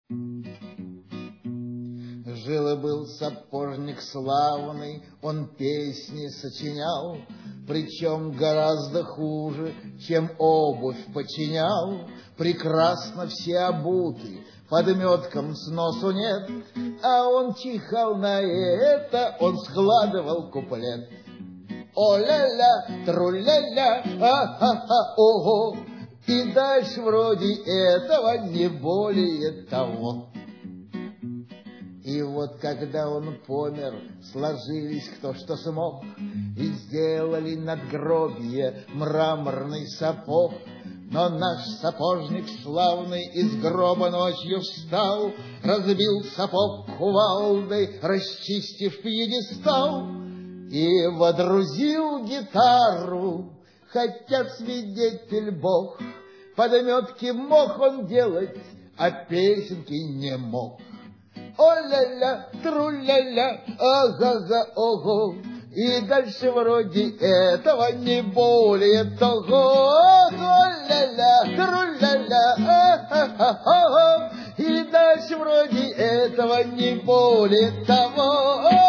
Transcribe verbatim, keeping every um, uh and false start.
Жил-был сапожник славный, он песни сочинял, причем гораздо хуже, чем обувь починял. Прекрасно все обуты, подметкам сносу нет, а он чихал на это, он складывал куплет. О-ля-ля, тру-ля-ля, а-ха-ха, ого, и дальше вроде этого не более того. И вот когда он помер, сложились кто что смог, и сделали надгробие мраморный сапог. Но наш сапожник славный из гроба ночью встал, разбил сапог кувалдой, расчистив пьедестал, и водрузил гитару, хотя свидетель Бог, подметки мог он делать, а песенки не мог. О-ля-ля, тру-ля-ля, ага-га, ого, и дальше вроде этого не более того. О-ля-ля, тру-ля-ля, ага-га, ого, и дальше вроде этого не более того.